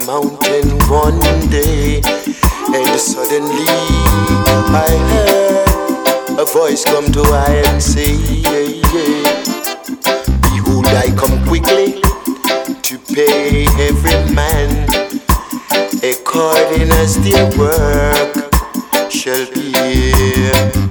mountain one day, and suddenly I heard a voice come to I and say, behold, I come quickly to pay every man according as their work shall be.